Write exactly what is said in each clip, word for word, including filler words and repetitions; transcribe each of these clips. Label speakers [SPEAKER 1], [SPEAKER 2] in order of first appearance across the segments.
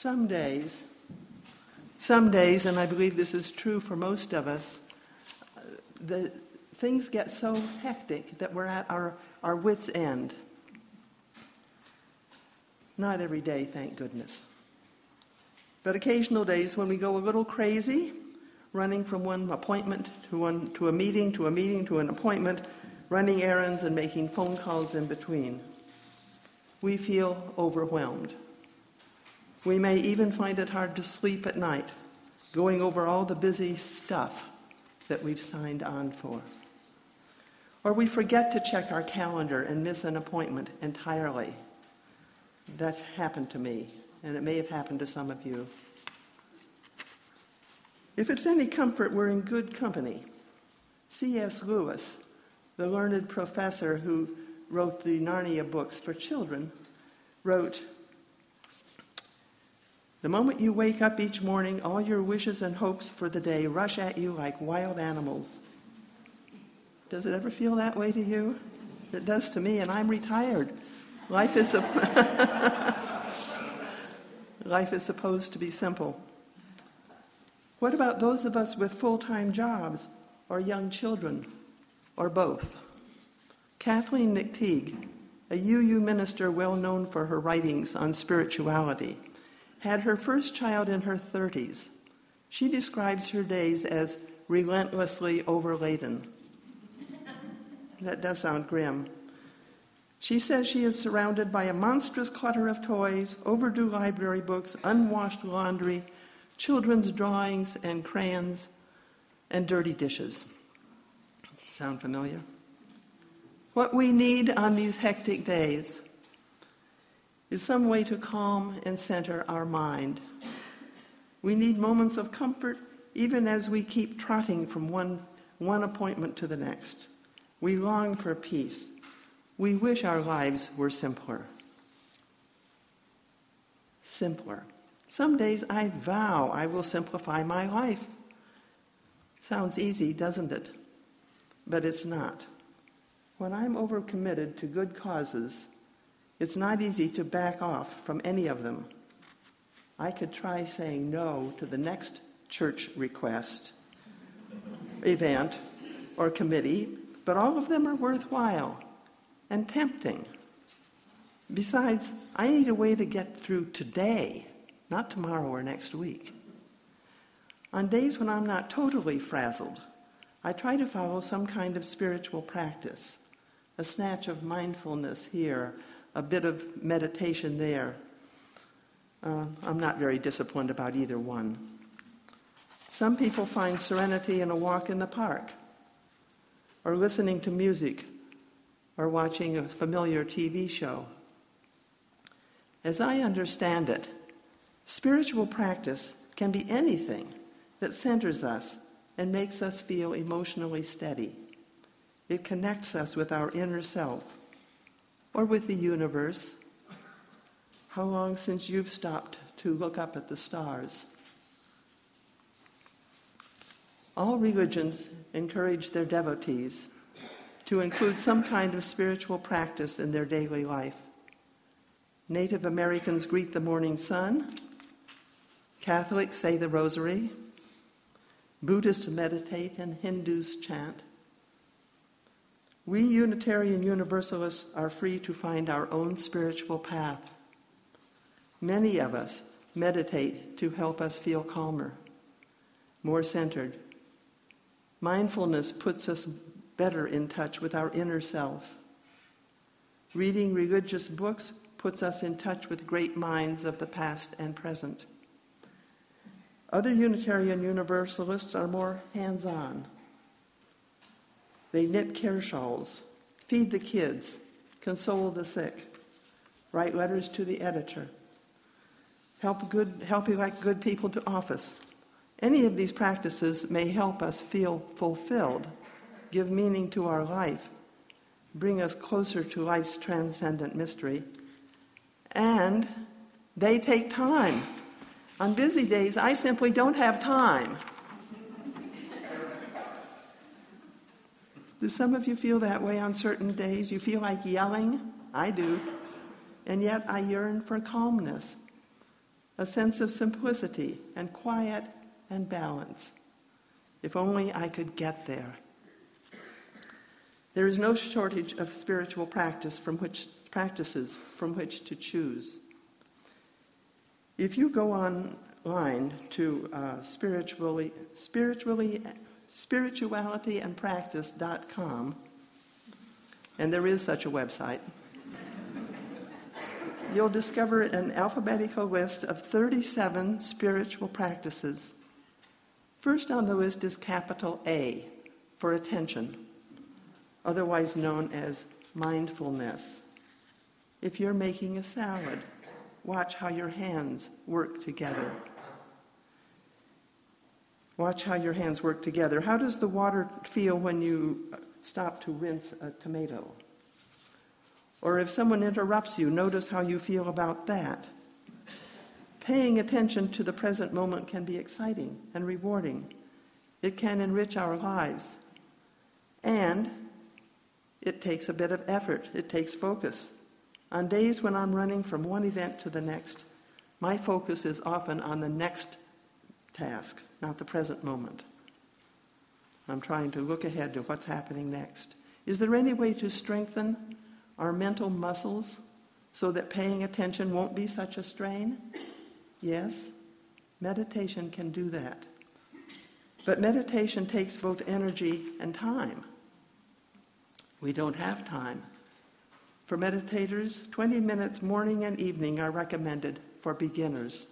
[SPEAKER 1] Some days, some days, and I believe this is true for most of us, the things get so hectic that we're at our, our wits' end. Not every day, thank goodness. But occasional days when we go a little crazy, running from one appointment to one to a meeting, to a meeting, to an appointment, running errands and making phone calls in between. We feel overwhelmed. We may even find it hard to sleep at night, going over all the busy stuff that we've signed on for. Or we forget to check our calendar and miss an appointment entirely. That's happened to me, and it may have happened to some of you. If it's any comfort, we're in good company. C S Lewis, the learned professor who wrote the Narnia books for children, wrote, "The moment you wake up each morning, all your wishes and hopes for the day rush at you like wild animals." Does it ever feel that way to you? It does to me, and I'm retired. Life is a Life is supposed to be simple. What about those of us with full-time jobs or young children or both? Kathleen McTeague, a U U minister well known for her writings on spirituality, had her first child in her thirties. She describes her days as relentlessly overladen. That does sound grim. She says she is surrounded by a monstrous clutter of toys, overdue library books, unwashed laundry, children's drawings and crayons, and dirty dishes. Sound familiar? What we need on these hectic days is some way to calm and center our mind. We need moments of comfort even as we keep trotting from one, one appointment to the next. We long for peace. We wish our lives were simpler. Simpler. Some days I vow I will simplify my life. Sounds easy, doesn't it? But it's not. When I'm overcommitted to good causes, it's not easy to back off from any of them. I could try saying no to the next church request, event, or committee, but all of them are worthwhile and tempting. Besides, I need a way to get through today, not tomorrow or next week. On days when I'm not totally frazzled, I try to follow some kind of spiritual practice, a snatch of mindfulness here, a bit of meditation there. Uh, I'm not very disciplined about either one. Some people find serenity in a walk in the park, or listening to music, or watching a familiar T V show. As I understand it, spiritual practice can be anything that centers us and makes us feel emotionally steady. It connects us with our inner self or with the universe. How long since you've stopped to look up at the stars? All religions encourage their devotees to include some kind of spiritual practice in their daily life. Native Americans greet the morning sun. Catholics say the rosary. Buddhists meditate and Hindus chant. We Unitarian Universalists are free to find our own spiritual path. Many of us meditate to help us feel calmer, more centered. Mindfulness puts us better in touch with our inner self. Reading religious books puts us in touch with great minds of the past and present. Other Unitarian Universalists are more hands-on. They knit care shawls, feed the kids, console the sick, write letters to the editor, help good, help elect good people to office. Any of these practices may help us feel fulfilled, give meaning to our life, bring us closer to life's transcendent mystery, and they take time. On busy days, I simply don't have time. Do some of you feel that way on certain days? You feel like yelling? I do. And yet I yearn for calmness. a sense of simplicity and quiet and balance. If only I could get there. There is no shortage of spiritual practice from which practices from which to choose. If you go online to uh, spiritually, spiritually, spirituality and practice dot com, and there is such a website, you'll discover an alphabetical list of thirty-seven spiritual practices. First on the list is capital A for attention, otherwise known as mindfulness. If you're making a salad, watch how your hands work together. Watch how your hands work together. How does the water feel when you stop to rinse a tomato? Or if someone interrupts you, notice how you feel about that. Paying attention to the present moment can be exciting and rewarding. It can enrich our lives. And it takes a bit of effort. It takes focus. On days when I'm running from one event to the next, my focus is often on the next task, not the present moment. I'm trying to look ahead to what's happening next. Is there any way to strengthen our mental muscles so that paying attention won't be such a strain? Yes, meditation can do that. But meditation takes both energy and time. We don't have time. For meditators, twenty minutes morning and evening are recommended for beginners.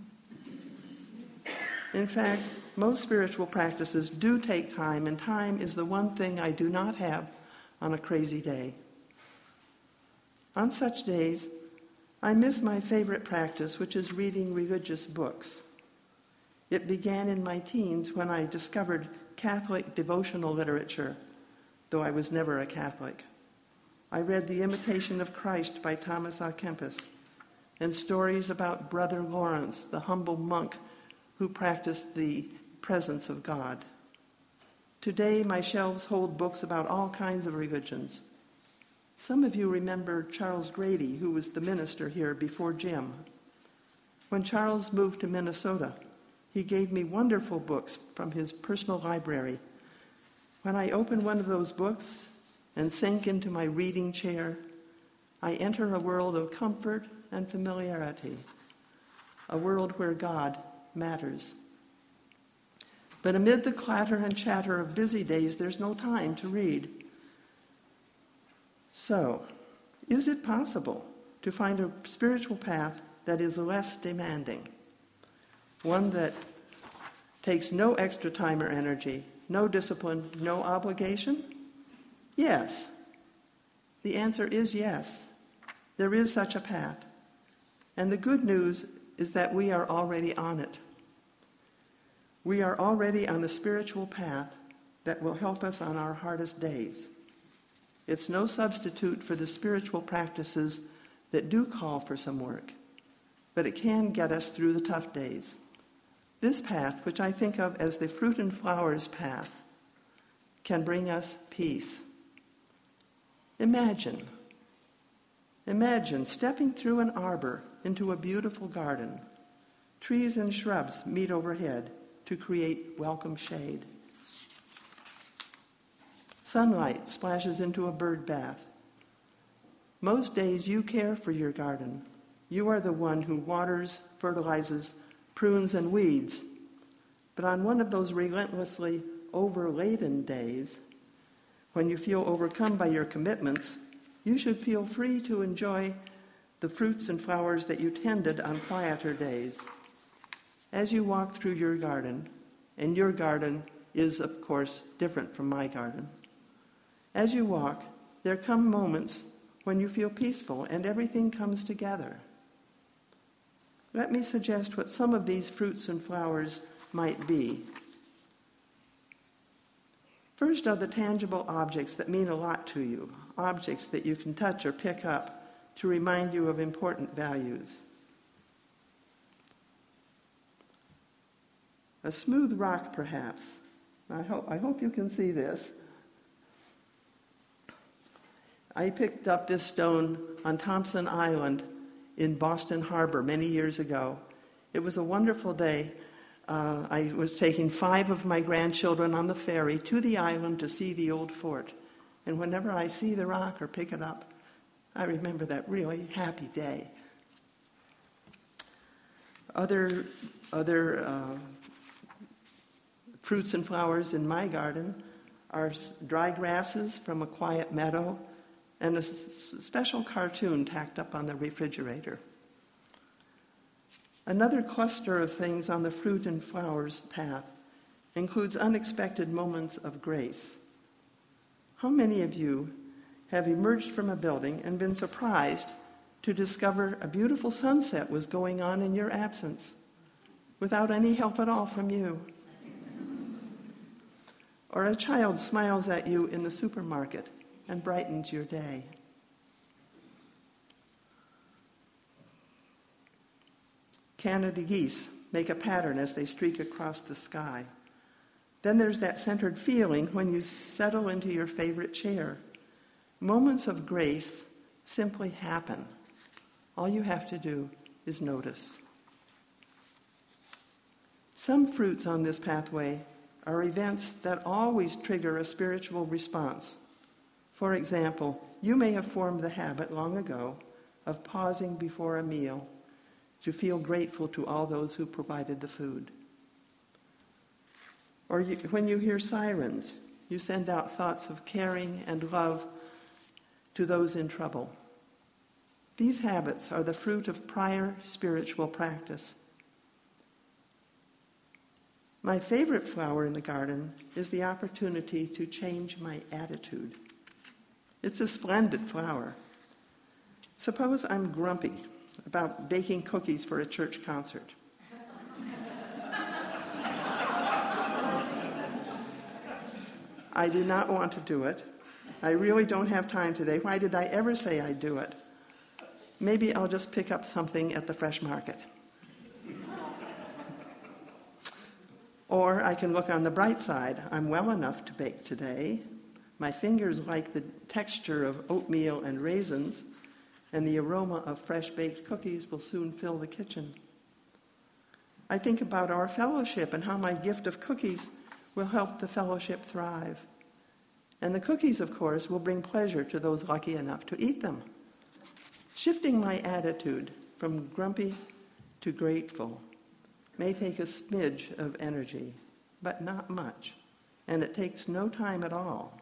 [SPEAKER 1] In fact, most spiritual practices do take time, and time is the one thing I do not have on a crazy day. On such days, I miss my favorite practice, which is reading religious books. It began in my teens when I discovered Catholic devotional literature, though I was never a Catholic. I read The Imitation of Christ by Thomas à Kempis and stories about Brother Lawrence, the humble monk who practiced the presence of God. Today, my shelves hold books about all kinds of religions. Some of you remember Charles Grady, who was the minister here before Jim. When Charles moved to Minnesota, he gave me wonderful books from his personal library. When I open one of those books and sink into my reading chair, I enter a world of comfort and familiarity, a world where God matters. But amid the clatter and chatter of busy days, there's no time to read. So, is it possible to find a spiritual path that is less demanding? One that takes no extra time or energy, no discipline, no obligation? Yes. The answer is yes. There is such a path. And the good news is that we are already on it. We are already on a spiritual path that will help us on our hardest days. It's no substitute for the spiritual practices that do call for some work, but it can get us through the tough days. This path, which I think of as the fruit and flowers path, can bring us peace. Imagine, imagine stepping through an arbor into a beautiful garden. Trees and shrubs meet overhead to create welcome shade. Sunlight splashes into a bird bath. Most days you care for your garden. You are the one who waters, fertilizes, prunes, and weeds. But on one of those relentlessly overladen days, when you feel overcome by your commitments, you should feel free to enjoy the fruits and flowers that you tended on quieter days. As you walk through your garden, and your garden is, of course, different from my garden, as you walk, there come moments when you feel peaceful and everything comes together. Let me suggest what some of these fruits and flowers might be. First are the tangible objects that mean a lot to you, objects that you can touch or pick up to remind you of important values. A smooth rock, perhaps. I hope, I hope you can see this. I picked up this stone on Thompson Island in Boston Harbor many years ago. It was a wonderful day. Uh, I was taking five of my grandchildren on the ferry to the island to see the old fort. And whenever I see the rock or pick it up, I remember that really happy day. Other, other uh, fruits and flowers in my garden are dry grasses from a quiet meadow and a s- special cartoon tacked up on the refrigerator. Another cluster of things on the fruit and flowers path includes unexpected moments of grace. How many of you have emerged from a building and been surprised to discover a beautiful sunset was going on in your absence without any help at all from you? Or a child smiles at you in the supermarket and brightens your day. Canada geese make a pattern as they streak across the sky. Then there's that centered feeling when you settle into your favorite chair. Moments of grace simply happen. All you have to do is notice. Some fruits on this pathway are events that always trigger a spiritual response. For example, you may have formed the habit long ago of pausing before a meal to feel grateful to all those who provided the food. Or you, when you hear sirens, you send out thoughts of caring and love to those in trouble. These habits are the fruit of prior spiritual practice. My favorite flower in the garden is the opportunity to change my attitude. It's a splendid flower. Suppose I'm grumpy about baking cookies for a church concert. I do not want to do it. I really don't have time today. Why did I ever say I'd do it? Maybe I'll just pick up something at the fresh market. Or I can look on the bright side. I'm well enough to bake today. My fingers like the texture of oatmeal and raisins, and the aroma of fresh-baked cookies will soon fill the kitchen. I think about our fellowship and how my gift of cookies will help the fellowship thrive. And the cookies, of course, will bring pleasure to those lucky enough to eat them. Shifting my attitude from grumpy to grateful may take a smidge of energy, but not much, and it takes no time at all.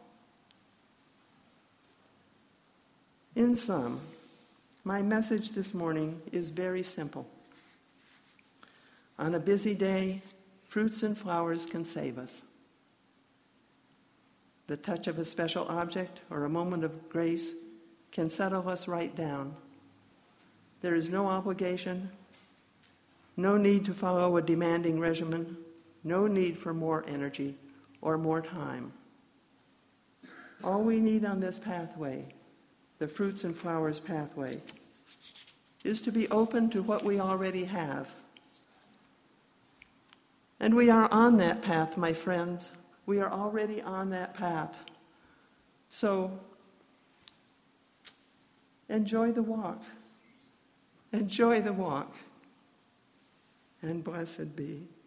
[SPEAKER 1] In sum, my message this morning is very simple. On a busy day, fruits and flowers can save us. The touch of a special object or a moment of grace can settle us right down. There is no obligation, no need to follow a demanding regimen, no need for more energy or more time. All we need on this pathway, the fruits and flowers pathway, is to be open to what we already have. And we are on that path, my friends. We are already on that path. So, enjoy the walk. Enjoy the walk. And blessed be.